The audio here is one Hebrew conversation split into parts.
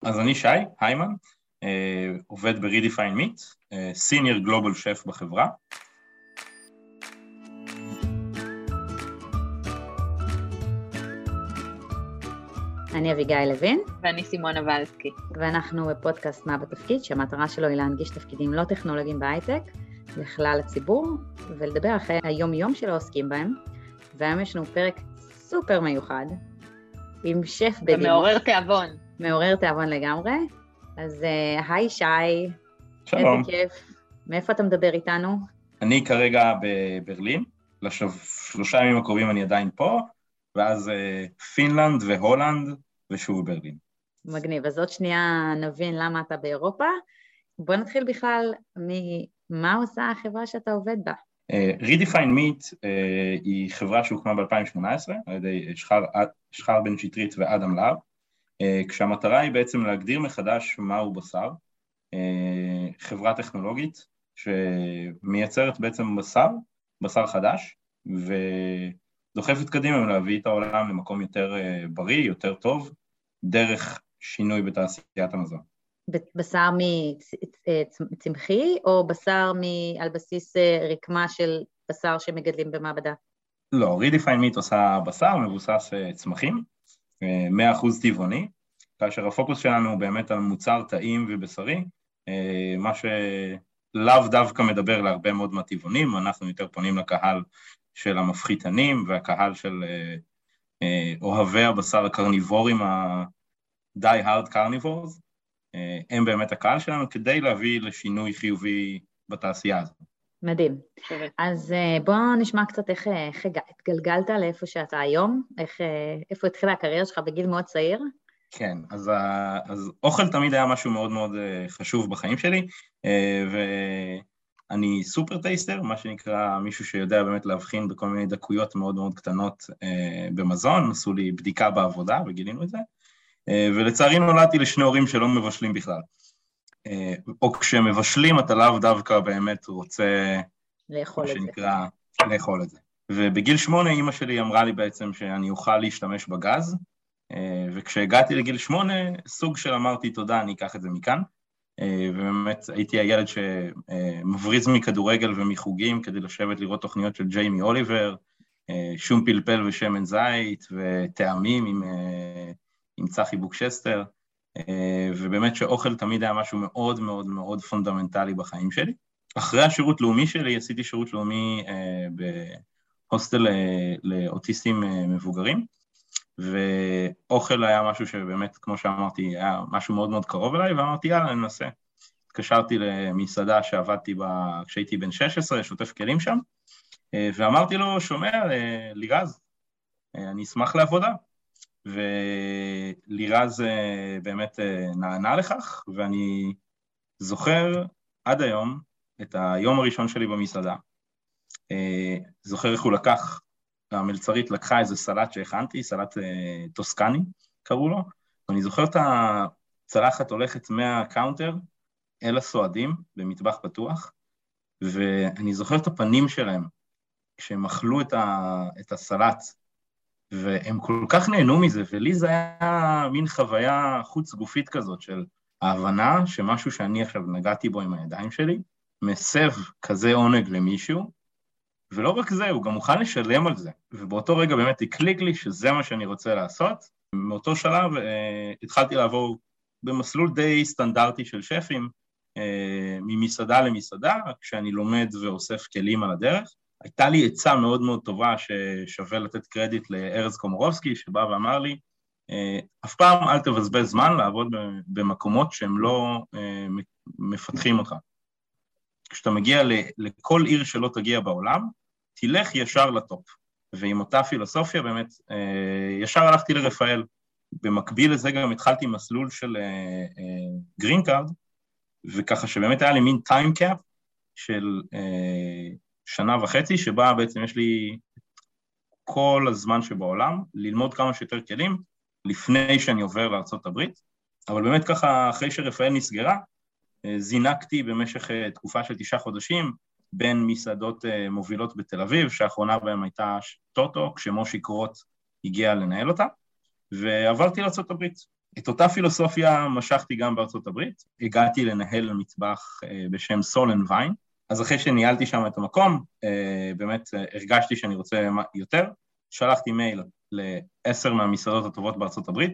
אז אני שי, היימן, עובד ב-Redefine Meat, Senior Global Chef בחברה. אני אביגיל לוין. ואני סימונה ולסקי. ואנחנו בפודקאסט מה בתפקיד, שהמטרה שלו היא להנגיש תפקידים לא טכנולוגיים בהייטק לכלל הציבור, ולדבר אחרי היום-יום שלא עוסקים בהם. והיום יש לנו פרק סופר מיוחד, עם שף בדימוס. ומעורר תיאבון. מעורר תיאבון לגמרי. אז היי שי. שלום. איזה כיף. מאיפה אתה מדבר איתנו? אני כרגע בברלין, לשלושה ימים הקרובים אני עדיין פה, ואז פינלנד והולנד ושוב ברלין. מגניב, אז עוד שנייה נבין למה אתה באירופה. בוא נתחיל בכלל ממה עושה החברה שאתה עובד בה. Redefine Meat היא חברה שהוקמה ב-2018 על ידי שחר בן שטרית ואדם להב, כשהמטרה היא בעצם להגדיר מחדש מהו בשר, חברה טכנולוגית שמייצרת בעצם בשר חדש, ודוחפת קדימה להביא את העולם למקום יותר בריא, יותר טוב, דרך שינוי בתעשיית המזון. בשר מצמחי או בשר על בסיס רקמה של בשר שמגדלים במעבדה? לא, Redefine Meat עושה בשר מבוסס צמחים, 100% טבעוני, כאשר הפוקוס שלנו הוא באמת על מוצר טעים ובשרי, מה שלאו דווקא מדבר להרבה מאוד מהטבעונים, אנחנו יותר פונים לקהל של המפחיתנים והקהל של אוהבי הבשר הקרניבורים, ה-die hard carnivores, הם באמת הקהל שלנו כדי להביא לשינוי חיובי בתעשייה הזאת. מדהים. אז בוא נשמע קצת איך התגלגלת לאיפה שאתה היום, איפה התחילה הקריירה שלך בגיל מאוד צעיר? כן, אז אוכל תמיד היה משהו מאוד מאוד חשוב בחיים שלי, ואני סופר טייסטר, מה שנקרא מישהו שיודע באמת להבחין בכל מיני דקויות מאוד מאוד קטנות במזון, עשו לי בדיקה בעבודה וגילינו את זה, ולצערי נולדתי לשני הורים שלא מבשלים בכלל. או כשמבשלים אתה לאו דווקא באמת רוצה לאכול מה את שנקרא לאכול את זה. ובגיל 8 אמא שלי אמרה לי בעצם שאני אוכל להשתמש בגז, וכשהגעתי לגיל 8 סוג של אמרתי תודה, אני אקח את זה מכאן, ובאמת הייתי הילד שמבריז מכדורגל ומחוגים כדי לשבת לראות תוכניות של ג'יימי אוליבר, שום פלפל ושמן זית וטעמים עם צחי בוקשסטר, ובאמת שאוכל תמיד היה משהו מאוד מאוד מאוד פונדמנטלי בחיים שלי. אחרי השירות לאומי שלי עשיתי שירות לאומי בהוסטל לאוטיסטים מבוגרים, ואוכל היה משהו שבאמת, כמו שאמרתי, היה משהו מאוד מאוד קרוב אליי, ואמרתי יאללה ננסה. התקשרתי למסעדה שעבדתי בה כשהייתי בן 16, שוטף כלים שם, ואמרתי לו, שומע, לירז, אני אשמח לעבודה. ולירז באמת נענה לכך, ואני זוכר עד היום את היום הראשון שלי במסעדה. זוכר איך הוא לקח, המלצרית לקחה איזה סלט שהכנתי, סלט טוסקני קראו לו, ואני זוכר את הצלחת הולכת מהקאונטר אל הסועדים במטבח פתוח, ואני זוכר את הפנים שלהם כשהם אכלו את הסלט, והם כל כך נהנו מזה, ולי זה היה מין חוויה חוץ גופית כזאת של ההבנה שמשהו שאני עכשיו נגעתי בו עם הידיים שלי, מסב כזה עונג למישהו, ולא רק זה, הוא גם מוכן לשלם על זה, ובאותו רגע באמת הקליק לי שזה מה שאני רוצה לעשות. מאותו שלב התחלתי לעבור במסלול די סטנדרטי של שפים, ממסעדה למסעדה, כשאני לומד ואוסף כלים על הדרך. הייתה לי עצה מאוד מאוד טובה ששווה לתת קרדיט לארז קומורובסקי, שבא ואמר לי, אף פעם אל תבזבז זמן לעבוד במקומות שהם לא מפתחים אותך. כשאתה מגיע לכל עיר שלא תגיע בעולם, תלך ישר לטופ. ועם אותה פילוסופיה באמת, ישר הלכתי לרפאל. במקביל לזה גם התחלתי מסלול של גרין קארד, וככה שבאמת היה לי מין טיים קאפ של 1.5 שנה, שבה בעצם יש לי כל הזמן שבעולם, ללמוד כמה שיותר כלים, לפני שאני עובר לארצות הברית, אבל באמת ככה, אחרי שרפאל נסגרה, זינקתי במשך תקופה של 9 חודשים, בין מסעדות מובילות בתל אביב, שהאחרונה בהם הייתה טוטו, כשמושי קרוט הגיע לנהל אותה, ועברתי לארצות הברית. את אותה פילוסופיה משכתי גם בארצות הברית, הגעתי לנהל מטבח בשם סול אנד ויין, אז אחרי שניהלתי שם את המקום, באמת הרגשתי שאני רוצה יותר, שלחתי מייל ל10 מהמסעדות הטובות בארצות הברית,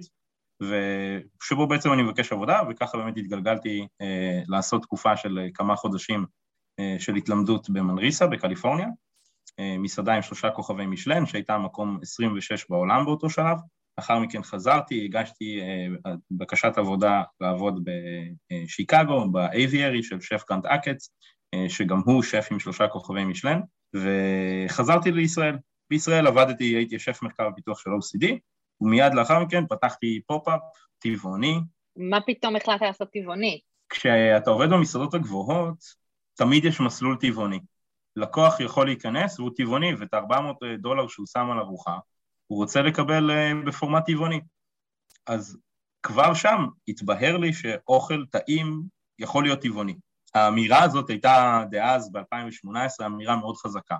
ושבו בעצם אני מבקש עבודה, וככה באמת התגלגלתי לעשות תקופה של כמה חודשים של התלמדות במנריסה, בקליפורניה, מסעדה עם 3 כוכבי משלן, שהייתה מקום 26 בעולם באותו שלב, לאחר מכן חזרתי, הגשתי בקשת עבודה לעבוד בשיקגו, באייביירי של שף קאנט אקץ, שגם הוא שף עם 3 כוכבי משלן, וחזרתי לישראל. בישראל עבדתי, הייתי שף מחקר ופיתוח של OCD, ומיד לאחר מכן פתחתי פופ-אפ טבעוני. מה פתאום החלטת לעשות טבעוני? כשאתה עובד במסעדות הגבוהות, תמיד יש מסלול טבעוני. לקוח יכול להיכנס והוא טבעוני, ואת $400 שהוא שם על ארוחה, הוא רוצה לקבל בפורמט טבעוני. אז כבר שם התבהר לי שאוכל טעים יכול להיות טבעוני. האמירה הזאת הייתה דאז ב-2018, אמירה מאוד חזקה.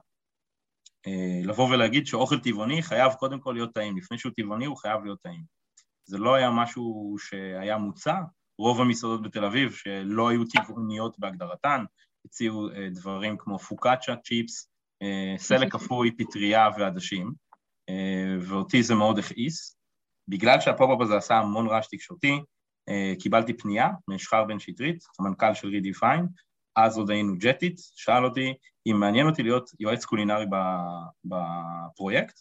לבוא ולהגיד שאוכל טבעוני חייב קודם כל להיות טעים, לפני שהוא טבעוני הוא חייב להיות טעים. זה לא היה משהו שהיה מוצע, רוב המסעדות בתל אביב שלא היו טבעוניות בהגדרתן, הציעו דברים כמו פוקאצ'ה, צ'יפס, סלק אפוי, פטריה ועדשים, ואותי זה מאוד הכעיס. בגלל שהפופ-אפ הזה עשה המון רעש תקשורתי, קיבלתי פנייה משחר בן שטרית, המנכ"ל של רידיפיין, אז עוד היינו ג'טית, שאל אותי אם מעניין אותי להיות יועץ קולינרי בפרויקט,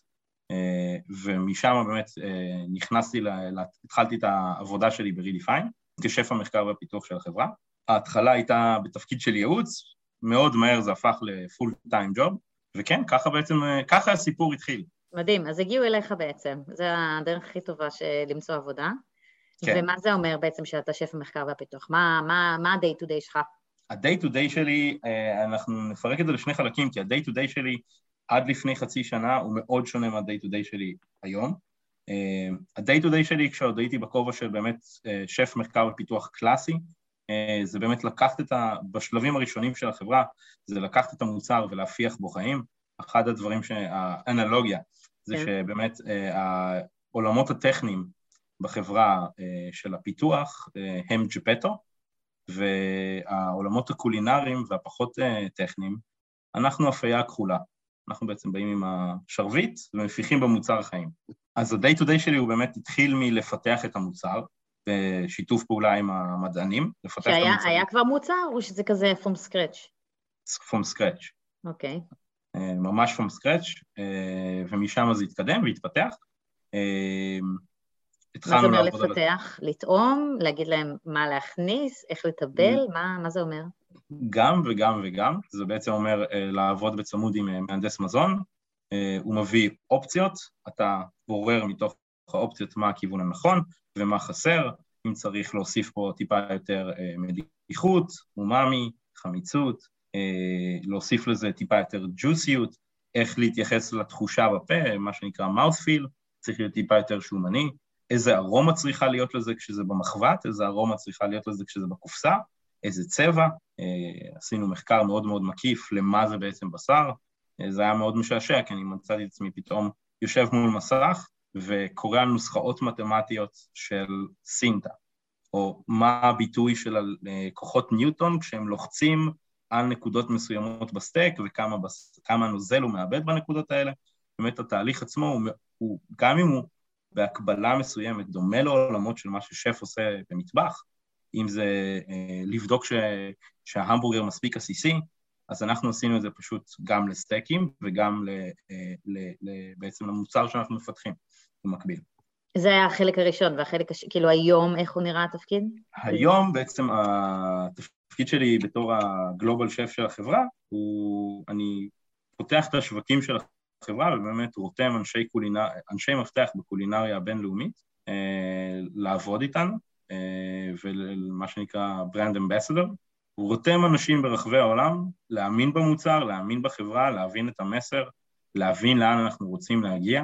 ומשם באמת נכנסתי, התחלתי את העבודה שלי ברידיפיין, כשף המחקר והפיתוח של החברה. ההתחלה הייתה בתפקיד של ייעוץ, מאוד מהר זה הפך לפול טיים ג'וב, וכן, ככה הסיפור התחיל. מדהים, אז הגיעו אליך בעצם, זה הדרך הכי טובה של למצוא עבודה, כן. ומה זה אומר בעצם שאתה שף המחקר והפיתוח? מה ה-day to day שלך? ה-day to day שלי, אנחנו נפרק את זה לשני חלקים, כי ה-day to day שלי עד לפני חצי שנה הוא מאוד שונה מה-day to day שלי היום. ה-day to day שלי כשעוד הייתי בכובע של באמת שף מחקר ופיתוח קלאסי, זה באמת לקחת בשלבים הראשונים של החברה, זה לקחת את המוצר ולהפיח בו חיים. אחד הדברים האנלוגיה, זה שבאמת העולמות הטכניים בחברה של הפיתוח הם ג'פטו, והעולמות הקולינריים והפחות טכניים, אנחנו אפייה כחולה. אנחנו בעצם באים עם השרביט ומפיחים במוצר החיים. אז ה-day to day שלי הוא באמת התחיל מלפתח את המוצר, בשיתוף פעולה עם המדענים, לפתח את המוצר. שהיה כבר מוצר או שזה כזה from scratch? From scratch. אוקיי. ממש from scratch, ומשם זה התקדם והתפתח. מה זה אומר לפתח? לטעום? להגיד להם מה להכניס? איך לטבל? מה זה אומר? גם וגם וגם. זה בעצם אומר לעבוד בצמוד עם מהנדס מזון. הוא מביא אופציות, אתה בורר מתוך האופציות מה הכיוון הנכון ומה חסר. אם צריך להוסיף פה טיפה יותר מדיחות, אומאמי, חמיצות, להוסיף לזה טיפה יותר ג'וסיות, איך להתייחס לתחושה בפה, מה שנקרא mouthfeel, צריך להיות טיפה יותר שומני, איזה ארומה צריכה להיות לזה כשזה במחבת, איזה ארומה צריכה להיות לזה כשזה בקופסה, איזה צבע, עשינו מחקר מאוד מאוד מקיף למה זה בעצם בשר, זה היה מאוד משעשע, כי אני מצאתי את עצמי פתאום יושב מול מסך, וקורא על נוסחאות מתמטיות של סינטה, או מה הביטוי של כוחות ניוטון כשהם לוחצים על נקודות מסוימות בסטייק, וכמה נוזל הוא מאבד בנקודות האלה. באמת התהליך עצמו, הוא גם אם הוא בהקבלה מסוימת, דומה לעולמות של מה ששף עושה במטבח, אם זה לבדוק שההמבורגר מספיק עסיסי, אז אנחנו עשינו את זה פשוט גם לסטייקים, וגם בעצם למוצר שאנחנו מפתחים במקביל. זה היה החלק הראשון, והחלק, כאילו היום, איך הוא נראה התפקיד? היום בעצם התפקיד שלי בתור הגלובל שף של החברה, אני פותח את השווקים של החברה, ובאמת רותם אנשי מפתח בקולינריה הבינלאומית, לעבוד איתנו, ומה שנקרא ברנד אמבסדור, הוא רותם אנשים ברחבי העולם, להאמין במוצר, להאמין בחברה, להבין את המסר, להבין לאן אנחנו רוצים להגיע,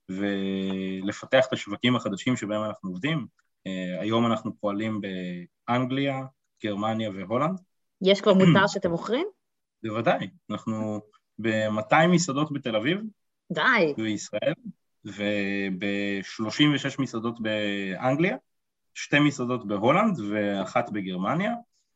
ולפתח את השווקים החדשים שבהם אנחנו עובדים. היום אנחנו פועלים באנגליה, גרמניה והולנד. יש כבר מוצר שאתם מוכרים? בוודאי, אנחנו ב-200 מסעדות בתל אביב. די. בישראל, וב-36 מסעדות באנגליה, 2 מסעדות בהולנד ואחת בגרמניה,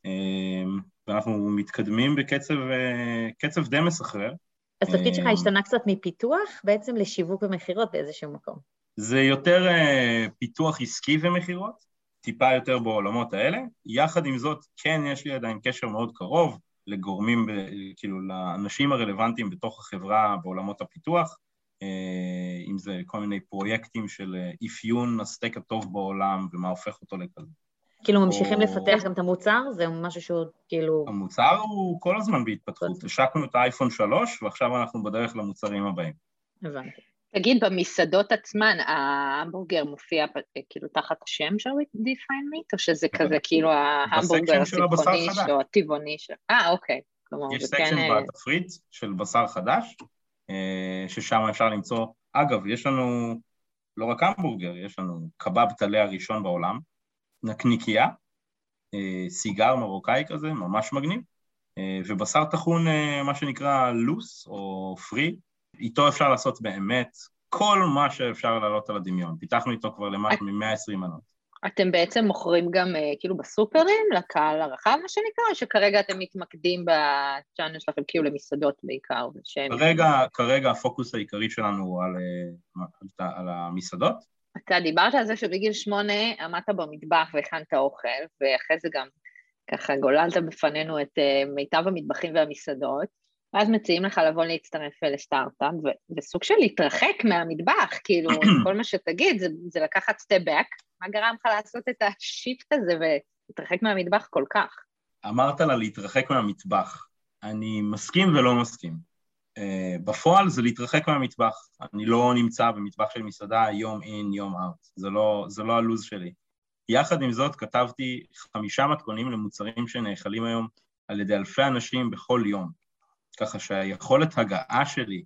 ואנחנו מתקדמים בקצב די מסחרר. אז התפקיד שלך השתנה קצת מפיתוח בעצם לשיווק ומחירות באיזשהו מקום. זה יותר פיתוח עסקי ומחירות, טיפה יותר בעולמות האלה. יחד עם זאת, כן, יש לי עדיין קשר מאוד קרוב לגורמים, כאילו, לאנשים הרלוונטיים בתוך החברה בעולמות הפיתוח, אם זה כל מיני פרויקטים של אפיון הסטייק הטוב בעולם ומה הופך אותו לכזה. כאילו ממשיכים לפתח גם את המוצר? זה משהו שהוא כאילו... המוצר הוא כל הזמן בהתפתחות. השקנו את האייפון 3 ועכשיו אנחנו בדרך למוצרים הבאים. הבנתי. תגיד, במסעדות עצמן, ההמבורגר מופיע כאילו תחת השם של Define Meat, או שזה כזה כאילו ההמבורגר הצמחוני או הטבעוני? אוקיי. יש סקשן בתפריט של בשר חדש, ששם אפשר למצוא, אגב, יש לנו לא רק המבורגר, יש לנו קבב טלה הראשון בעולם, נקניקיה, סיגר מרוקאי כזה, ממש מגניב, ובשר טחון, מה שנקרא לוס או פרי, איתו אפשר לעשות באמת כל מה שאפשר לעלות על הדמיון. פיתחנו איתו כבר למעלה מ-120 מנות. אתם בעצם מוכרים גם כאילו בסופרים, לקהל הרחב, מה שנקרא, או שכרגע אתם מתמקדים בצ'אנל שלכם כאילו למסעדות בעיקר? כרגע הפוקוס העיקרי שלנו הוא על המסעדות. אתה דיברת על זה שבגיל 8 עמדת במטבח והכנת אוכל, ואחרי זה גם ככה גוללת בפנינו את מיטב המטבחים והמסעדות, ואז מציעים לך לבוא להצטרף לסטארט-אפ, וסוג של להתרחק מהמטבח, כאילו, כל מה שתגיד זה לקחת סטפ בק, מה גרם לך לעשות את השיפט הזה ולהתרחק מהמטבח כל כך? אמרת לה להתרחק מהמטבח, אני מסכים ולא מסכים. בפועל זה להתרחק מהמטבח, אני לא נמצא במטבח של מסעדה יום אין, יום אאוט, זה לא הלוז שלי. יחד עם זאת כתבתי 5 מתכונים למוצרים שנאכלים היום על ידי אלפי אנשים בכל יום. ככה שהיכולת הגעה שלי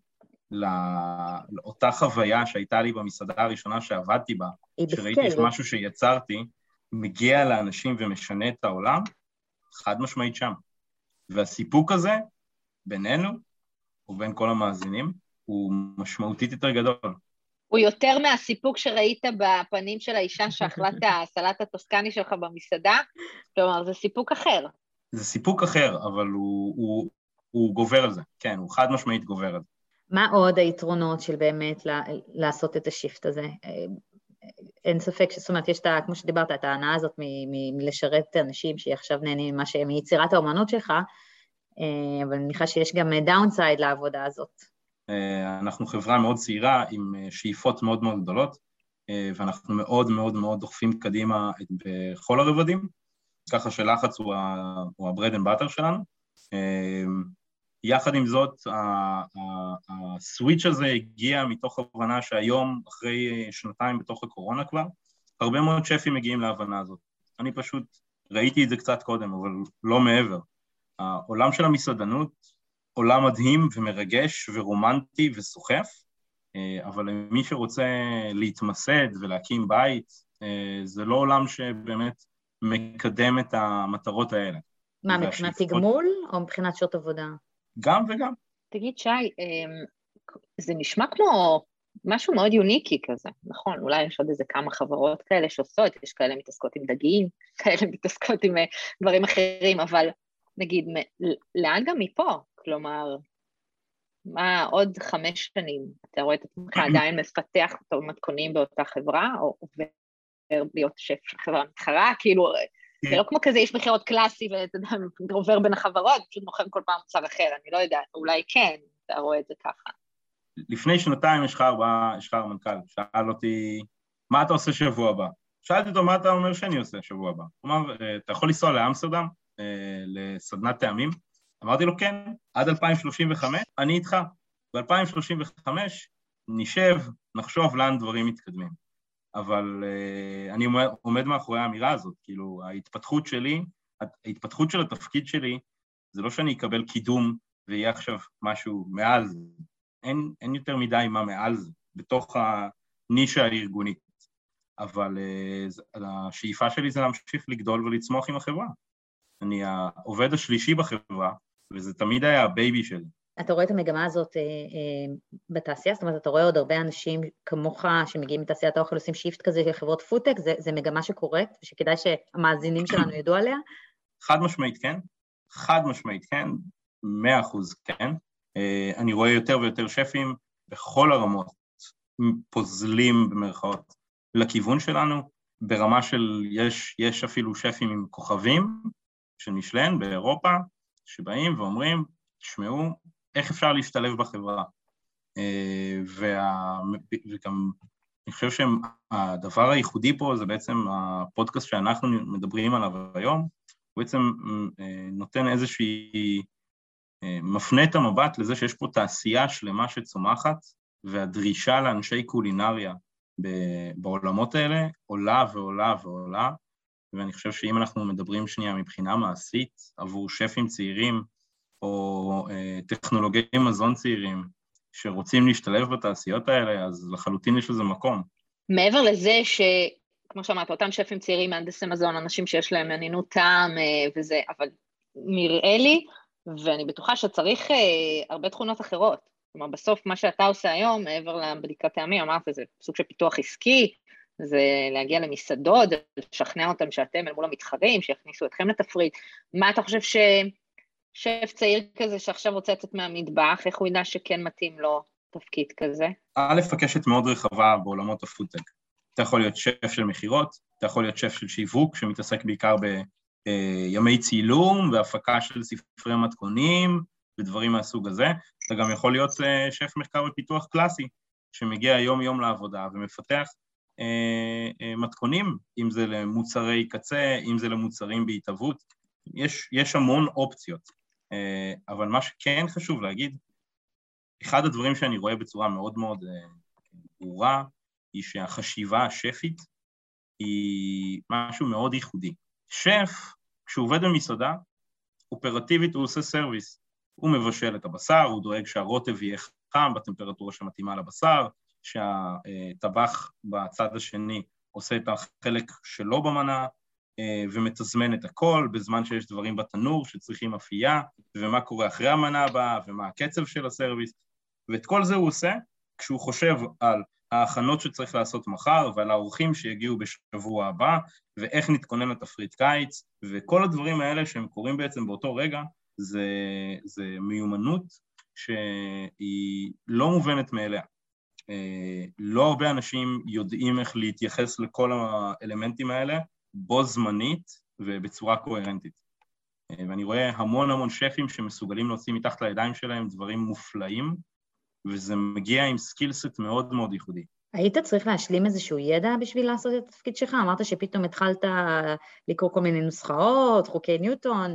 לאותה חוויה שהייתה לי במסעדה הראשונה שעבדתי בה, שראיתי משהו שיצרתי, מגיע לאנשים ומשנה את העולם, חד משמעית שם. והסיפוק הזה, בינינו, ובין כל המאזינים, הוא משמעותית יותר גדול. הוא יותר מהסיפוק שראית בפנים של האישה שאכלת הסלט הטוסקני שלך במסעדה, כלומר, זה סיפוק אחר. זה סיפוק אחר, אבל הוא גובר על זה, כן, הוא חד משמעית גובר על זה. מה עוד היתרונות של באמת לעשות את השיפט הזה? אין ספק זאת אומרת, יש כמו שדיברת, את ההנאה הזאת מלשרת אנשים שעכשיו נהנים מיצירת האומנות שלך, אבל אני מניחה שיש גם דאונסייד לעבודה הזאת. אנחנו חברה מאוד צעירה עם שאיפות מאוד מאוד גדולות, ואנחנו מאוד מאוד מאוד דוחפים קדימה בכל הרבדים, ככה שלחץ הוא הברד אנד באטר שלנו. יחד עם זאת, הסוויץ' הזה הגיע מתוך הבנה שהיום, אחרי 2 בתוך הקורונה כבר, הרבה מאוד שפים מגיעים להבנה הזאת. אני פשוט ראיתי את זה קצת קודם, אבל לא מעבר. העולם של המסעדנות, עולם מדהים ומרגש ורומנטי וסוחף, אבל למי שרוצה להתמסד ולהקים בית, זה לא עולם שבאמת מקדם את המטרות האלה. מה, מבחינת תגמול או מבחינת שעות עבודה? גם וגם. תגיד, שי, זה נשמע כמו משהו מאוד יוניקי כזה, נכון? אולי יש עוד איזה כמה חברות כאלה שעושות, יש כאלה מתעסקות עם דגים, כאלה מתעסקות עם דברים אחרים, אבל נגיד, לאן גם מפה? כלומר, מה עוד 5 שנים? אתה רואה את עצמך עדיין מפתח אותו מתכונים באותה חברה, או עובר להיות שף של חברה מתחרה? כאילו, זה לא כמו כזה, יש מחירות קלאסי, ואתה יודע, עובר בין החברות, פשוט מוכר כל פעם מוצר אחר, אני לא יודעת, אולי כן, אתה רואה את זה ככה. לפני 2 יש לך מנכ"ל, שאל אותי, מה אתה עושה שבוע הבא? שאלתי אותו, מה אתה אומר שאני עושה שבוע הבא? הוא אמר, אתה יכול לנסוע לאמסטרדם, לסדנת טעמים? אמרתי לו, כן, עד 2035, אני איתך. ב-2035 נשב, נחשוב לאן דברים מתקדמים. אבל אני עומד מאחורי האמירה הזאת, כאילו, ההתפתחות של התפקיד שלי, זה לא שאני אקבל קידום ויהיה עכשיו משהו מעל זה. אין יותר מדי מה מעל זה, בתוך הנישה הארגונית. אבל השאיפה שלי זה להמשיך לגדול ולצמוח עם החברה. אני העובד השלישי בחברה, וזה תמיד היה הבייבי שלי. אתה רואה את המגמה הזאת בתעשייה? זאת אומרת, אתה רואה עוד הרבה אנשים כמוך שמגיעים מתעשיית האוכל, עושים שיפט כזה של חברות פודטק, זה מגמה שקורית, ושכדאי שהמאזינים שלנו ידעו עליה? חד משמעית כן, חד משמעית כן, 100% כן. אני רואה יותר ויותר שפים בכל הרמות, פוזלים במרכאות לכיוון שלנו, ברמה של יש אפילו שפים עם כוכבים של מישלן באירופה, שבאים ואומרים, תשמעו, איך אפשר להשתלב בחברה? וגם אני חושב שהדבר הייחודי פה זה בעצם הפודקאסט שאנחנו מדברים עליו היום, הוא בעצם נותן איזושהי, מפנה את המבט לזה שיש פה תעשייה שלמה שצומחת, והדרישה לאנשי קולינריה בעולמות האלה עולה ועולה ועולה, ואני חושב שאם אנחנו מדברים שנייה מבחינה מעשית עבור שפים צעירים, או טכנולוגי מזון צעירים שרוצים להשתלב בתעשיות האלה, אז לחלוטין יש לזה מקום. מעבר לזה כמו שאמרת, אותם שפים צעירים, מהנדסי מזון, אנשים שיש להם עניינות טעם וזה, אבל נראה לי, ואני בטוחה שצריך הרבה תכונות אחרות. כלומר, בסוף מה שאתה עושה היום, מעבר לבדיקת טעמים, אמרת, זה סוג של פיתוח עסקי, זה להגיע למסעדות, לשכנע אותם שאתם אל מול המתחרים, שיכניסו אתכם לתפריט. מה אתה חושב ששף צעיר כזה שעכשיו רוצה לצאת מהמטבח, איך הוא ידע שכן מתאים לו תפקיד כזה? הקשת מאוד רחבה בעולמות הפודטק. אתה יכול להיות שף של מחירות, אתה יכול להיות שף של שיווק, שמתעסק בעיקר בימי צילום, והפקה של ספרי מתכונים, ודברים מהסוג הזה. אתה גם יכול להיות שף מחקר ופיתוח קלאסי, שמגיע יום-יום לעבודה, ומפתח מתכונים, אם זה למוצרי קצה, אם זה למוצרים בהתהוות. יש המון אופציות. אבל מה שכן חשוב להגיד, אחד הדברים שאני רואה בצורה מאוד מאוד ברורה, היא שהחשיבה השפית היא משהו מאוד ייחודי. שף, כשהוא עובד במסעדה, אופרטיבית הוא עושה סרוויס. הוא מבשל את הבשר, הוא דואג שהרוטב יהיה חם בטמפרטורה שמתאימה לבשר, שהטבח בצד השני עושה את החלק שלו במנה, ומתזמן את הכל, בזמן שיש דברים בתנור שצריכים אפייה, ומה קורה אחרי המנה הבאה, ומה הקצב של הסרוויס, ואת כל זה הוא עושה כשהוא חושב על ההכנות שצריך לעשות מחר, ועל האורחים שיגיעו בשבוע הבא, ואיך נתכונן לתפריט קיץ, וכל הדברים האלה שהם קורים בעצם באותו רגע, זה מיומנות שהיא לא מובנת מאליה. לא הרבה אנשים יודעים איך להתייחס לכל האלמנטים האלה, בו זמנית ובצורה קוהרנטית. ואני רואה המון שפים שמסוגלים להוציא מתחת לידיים שלהם דברים מופלאים, וזה מגיע עם סקילסט מאוד מאוד ייחודי. היית צריך להשלים איזשהו ידע בשביל לעשות את התפקיד שלך? אמרת שפתאום התחלת לקרוא כל מיני נוסחאות, חוקי ניוטון,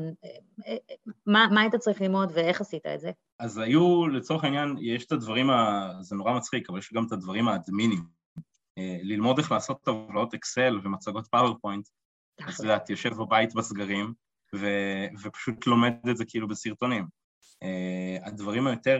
מה היית צריך ללמוד ואיך עשית את זה? אז היו, לצורך העניין, יש את הדברים, זה נורא מצחיק, אבל יש גם את הדברים האדמינים. ללמוד איך לעשות טבלאות אקסל ומצגות פאורפוינט, אז את יושב בבית בסגרים, ופשוט לומד את זה כאילו בסרטונים. הדברים היותר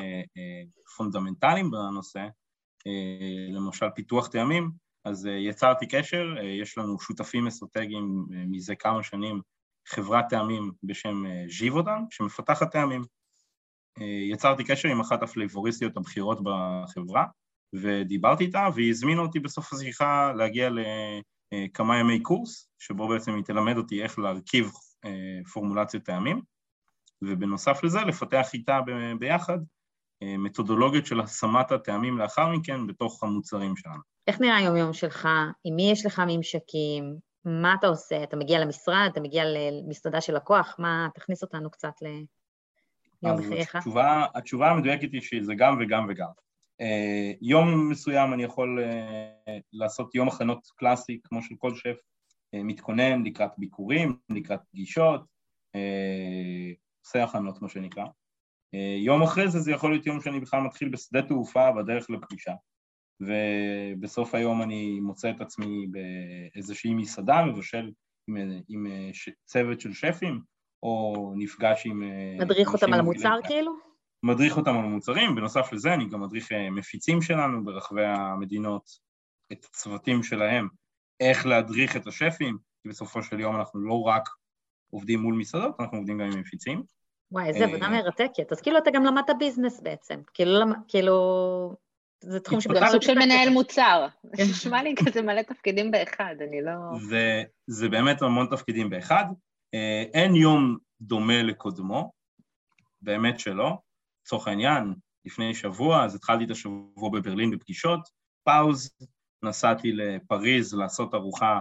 פונדמנטליים בנושא, למשל פיתוח טעמים, אז יצרתי קשר, יש לנו שותפים אסטרטגיים מזה כמה שנים, חברת טעמים בשם ז'יבודן, שמפתחת טעמים. יצרתי קשר עם אחת הפלייבוריסטיות הבכירות בחברה, ודיברתי איתה, והיא הזמינה אותי בסוף השיחה להגיע לכמה ימי קורס, שבו בעצם היא תלמד אותי איך להרכיב פורמולציות טעמים, ובנוסף לזה לפתח איתה ביחד מתודולוגיות של השמת הטעמים לאחר מכן בתוך המוצרים שלנו. איך נראה היום שלך? עם מי יש לך ממשקים? מה אתה עושה? אתה מגיע למשרד? אתה מגיע למסעדה של לקוח? מה? תכניס אותנו קצת ליום בחייך. התשובה המדויקת היא שזה גם וגם וגם. יום מסוים אני יכול לעשות יום הכנות קלאסי, כמו של כל שף, מתכונן לקראת ביקורים, לקראת פגישות, עושה הכנות, כמו שנקרא. יום אחרי זה יכול להיות יום שאני בכלל מתחיל בשדה תעופה בדרך לפגישה, ובסוף היום אני מוצא את עצמי באיזושהי מסעדה, מבשל עם צוות של שפים, או נפגש עם... מדריך אותם על המוצר כאילו? מדריך אותם על המוצרים, בנוסף לזה אני גם מדריך מפיצים שלנו ברחבי המדינות, את הצוותים שלהם, איך להדריך את השפים, כי בסופו של יום אנחנו לא רק עובדים מול מסעדות, אנחנו עובדים גם עם מפיצים. וואי, איזה עבודה מרתקת. אז כאילו אתה גם למדת ביזנס בעצם. כאילו, זה תחום גם סוג של מנהל מוצר. נשמע לי כזה מלא תפקידים באחד, אני לא... זה באמת המון תפקידים באחד. אין יום דומה לקודמו, באמת שלא. לצורך העניין, לפני שבוע, אז התחלתי את השבוע בברלין בפגישות, פאוז, נסעתי לפריז לעשות ארוחה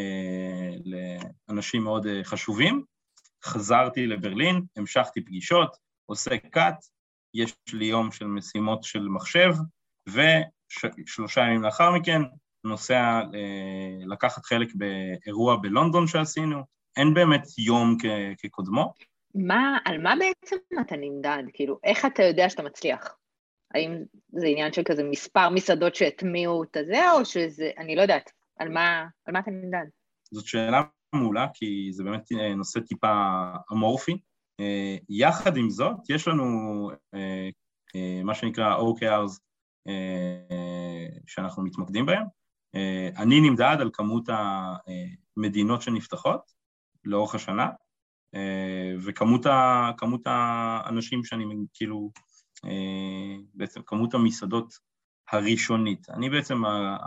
לאנשים מאוד חשובים, חזרתי לברלין, המשכתי פגישות, עושה קאט, יש לי יום של משימות של מחשב, ושלושה ימים לאחר מכן נוסע לקחת חלק באירוע בלונדון שעשינו, אין באמת יום כקודמו. על מה בעצם אתה נמדד? כאילו, איך אתה יודע שאתה מצליח? האם זה עניין של כזה מספר מסעדות שהטמיעו את זה, או שזה, אני לא יודעת, על מה אתה נמדד? זאת שאלה מעולה, כי זה באמת נושא טיפה אמורפי. יחד עם זאת, יש לנו מה שנקרא OKRs שאנחנו מתמקדים בהם. אני נמדד על כמות המדינות שנפתחות לאורך השנה, וכמות האנשים שאני כאילו, בעצם כמות המסעדות הראשונית. אני בעצם,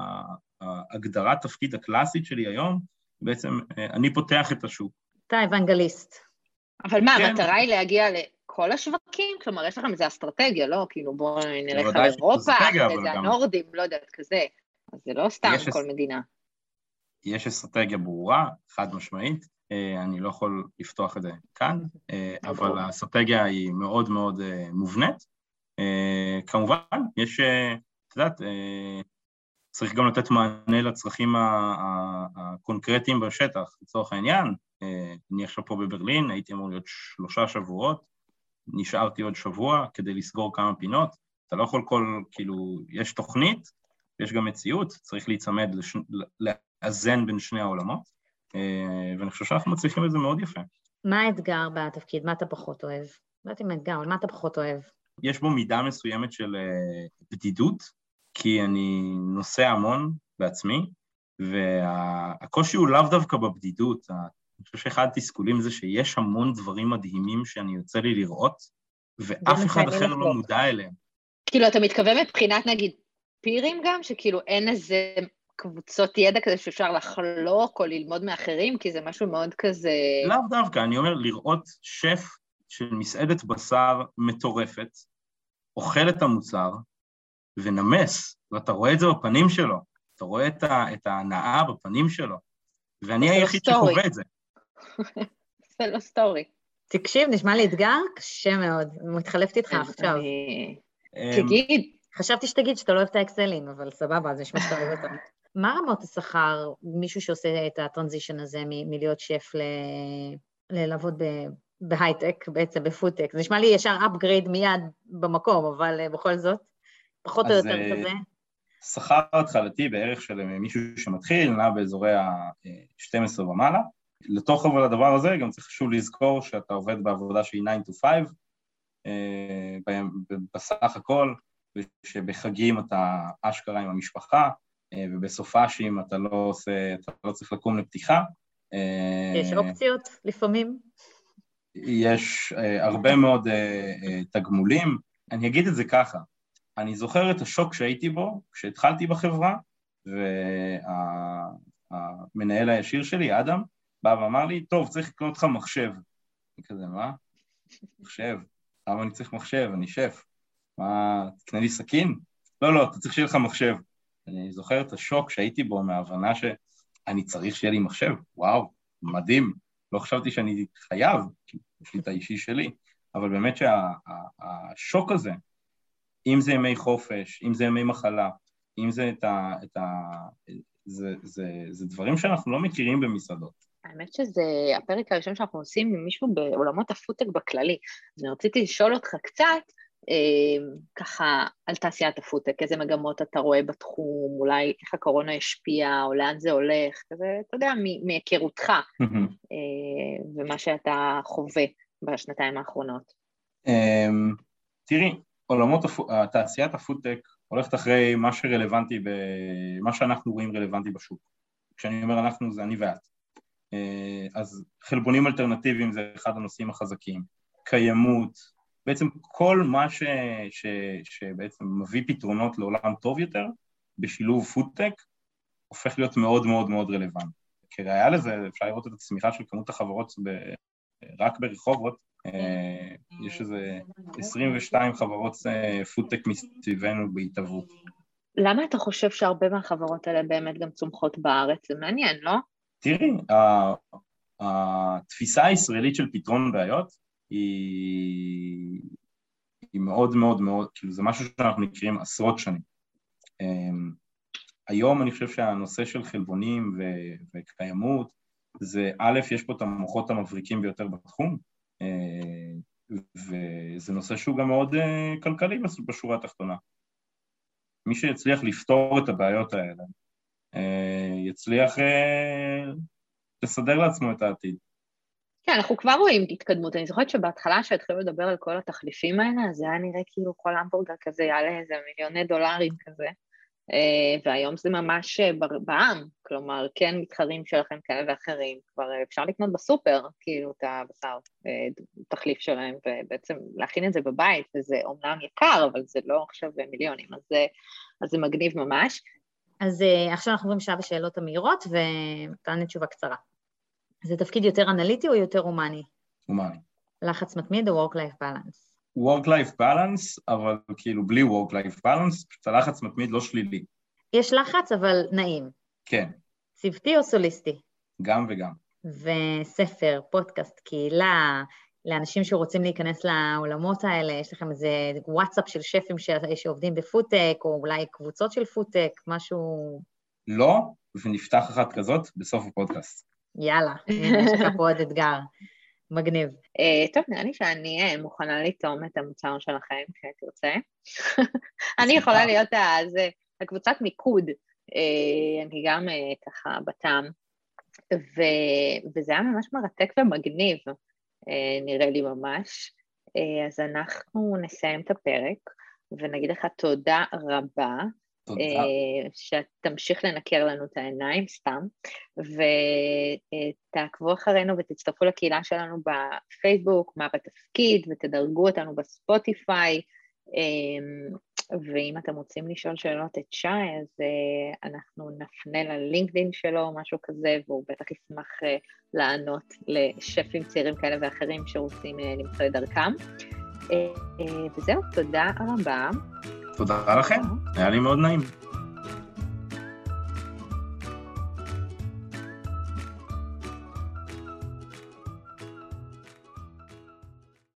ההגדרת תפקיד הקלאסית שלי היום, בעצם אני פותח את השוק. אתה אוונגליסט. אבל מה, המטרה היא להגיע לכל השווקים? כלומר, יש לכם איזה אסטרטגיה, לא? כאילו בואו נלך על אירופה, איזה הנורדים, לא יודעת, כזה. אז זה לא סתם כל מדינה. יש אסטרטגיה ברורה, חד משמעית, אני לא יכול לפתוח את זה כאן, אבל האסטרטגיה היא מאוד מאוד מובנית. כמובן, יש, את יודעת, צריך גם לתת מענה לצרכים הקונקרטיים בשטח, לצורך העניין. אני עכשיו פה בברלין, הייתי אמור להיות 3 שבועות, נשארתי עוד שבוע כדי לסגור כמה פינות, אתה לא יכול כאילו, יש תוכנית, יש גם מציאות, צריך להיצמד, לאזן בין שני העולמות, ואני חושב שאנחנו מצליחים את זה מאוד יפה. מה האתגר בתפקיד? מה אתה פחות אוהב? לא יודעת אם האתגר, אבל מה אתה פחות אוהב? יש בו מידה מסוימת של בדידות, כי אני נוסע המון בעצמי, והקושי הוא לאו דווקא בבדידות. אני חושב שאחד התסכולים זה שיש המון דברים מדהימים שאני יוצא לי לראות, ואף אחד אחר לא מודע אליהם. כאילו, אתה מתכוון מבחינת, נגיד, פירים גם, שכאילו אין איזה קבוצות ידע כזה שאפשר לחלוק או ללמוד מאחרים, כי זה משהו מאוד כזה... לאו דווקא, אני אומר, לראות שף של מסעדת בשר מטורפת, אוכל את המוצר, ונמס, ואתה רואה את זה בפנים שלו, אתה רואה את ההנאה בפנים שלו, ואני היחיד שחווה את זה. זה לא סטורי. תקשיב, נשמע לי אתגר קשה מאוד, מתחלפת איתך עכשיו. תגיד. חשבתי שתגיד שאתה לא אוהב את האקסלים, אבל סבבה, זה נשמע שאתה אוהב אותם. מה רמות השכר, מישהו שעושה את הטרנזישן הזה מלהיות שף לעבוד בהייטק, בעצם בפודטק? זה נשמע לי ישר אפגרייד מיד במקום, אבל בכל זאת, פחות או יותר כזה. שכר התחלתי בערך של מישהו שמתחיל, נע באזורי ה-12 ומעלה. לתוך הדבר הזה גם צריך חשוב לזכור שאתה עובד בעבודה שהיא 9 to 5, בסך הכל, ושבחגים אתה אשכרה עם המשפחה, ובסופה שאם אתה לא צריך לקום לפתיחה. יש אופציות לפעמים? יש הרבה מאוד תגמולים. אני אגיד את זה ככה, אני זוכר את השוק שהייתי בו, כשהתחלתי בחברה, והמנהל הישיר שלי, אדם, בא ואמר לי, טוב, צריך לקנות לך מחשב. אני כזה, מה? מחשב? למה אני צריך מחשב? אני שף. מה, תקנה לי סכין? לא, אתה צריך שיהיה לך מחשב. אני זוכר את השוק שהייתי בו מההבנה שאני צריך שיהיה לי מחשב. וואו, מדהים. לא חשבתי שאני חייב, כי יש לי את האישי שלי, אבל באמת שהשוק הזה, אם זה ימי חופש, אם זה ימי מחלה, אם זה זה דברים שאנחנו לא מכירים במסעדות. האמת שזה הפרק הראשון שאנחנו עושים עם מישהו בעולמות הפודטק בכללי. אז אני רציתי לשאול אותך קצת, ככה על תעשיית הפודטק, איזה מגמות אתה רואה בתחום, אולי איך הקורונה השפיעה, או לאן זה הולך, כזה, אתה יודע, מהיכרותך, ומה שאתה חווה בשנתיים האחרונות. תראי, תעשיית הפודטק הולכת אחרי מה שרלוונטי, מה שאנחנו רואים רלוונטי בשוק. כשאני אומר אנחנו, זה אני ואת. אז חלבונים אלטרנטיביים זה אחד הנושאים החזקים. קיימות, בעצם כל מה שבעצם מביא פתרונות לעולם טוב יותר, בשילוב פודטק, הופך להיות מאוד מאוד מאוד רלוונטי. כראיה לזה, אפשר לראות את הצמיחה של כמות החברות רק ברחובות, יש איזה 22 חברות פודטק מסביבנו בהתהוות. למה אתה חושב שהרבה מהחברות האלה באמת גם צומחות בארץ? זה מעניין, לא? תראי, התפיסה הישראלית של פתרון בעיות היא מאוד מאוד מאוד, כאילו זה משהו שאנחנו מכירים עשרות שנים. היום אני חושב שהנושא של חלבונים וקיימות, זה א', יש פה את המוחות המבריקים ביותר בתחום, וזה נושא שהוא גם מאוד כלכלי בשורה התחתונה. מי שיצליח לפתור את הבעיות האלה, יצליח לסדר לעצמו את העתיד. כן, אנחנו כבר רואים התקדמות. אני זוכרת שבהתחלה שהתחילו לדבר על כל התחליפים האלה, אז זה היה נראה כאילו כל המבורגר כזה יעלה איזה $1,000,000 כזה, והיום זה ממש בעם, כלומר, כן מתחרים שלכם כאלה ואחרים, כבר אפשר לקנות בסופר, כאילו, את הבשר, תחליף שלהם, ובעצם להכין את זה בבית, וזה אומנם יקר, אבל זה לא עכשיו מיליונים, אז זה מגניב ממש. אז עכשיו אנחנו עוברים שעה בשאלות המהירות, ותענה תשובה קצרה. זה תפקיד יותר אנליטי או יותר הומני? הומני. לחץ מתמיד או work-life balance? work-life balance, אבל כאילו בלי work-life balance, פשוט הלחץ מתמיד לא שלילי. יש לחץ, אבל נעים. כן. צוותי או סוליסטי? גם וגם. וספר, פודקאסט, קהילה, לאנשים שרוצים להיכנס לעולמות האלה, יש לכם איזה וואטסאפ של שפים שעובדים בפודטק, או אולי קבוצות של פודטק, משהו... לא, ונפתח אחת כזאת בסוף הפודקאסט. יאללה, יש לך פה עוד אתגר. מגניב. טוב, נראה לי שאני מוכנה לטעום את המוצר שלכם, כשתרצה. אני יכולה להיות הקבוצת מיקוד, אני גם ככה בטעם, וזה היה ממש מרתק ומגניב, נראה לי ממש. אז אנחנו נסיים את הפרק, ונגיד לך תודה רבה, שתמשיך לנקר לנו את העיניים, סתם, ותעקבו אחרינו ותצטרפו לקהילה שלנו בפייסבוק, מה בתפקיד, ותדרגו אותנו בספוטיפיי, ואם אתם רוצים לשאול שאלות את שי, אז אנחנו נפנה ללינקדין שלו, משהו כזה, והוא בטח ישמח לענות לשפים צעירים כאלה ואחרים שרוצים למצוא את דרכם. וזהו, תודה רבה. תודה לכם, היה לי מאוד נעים.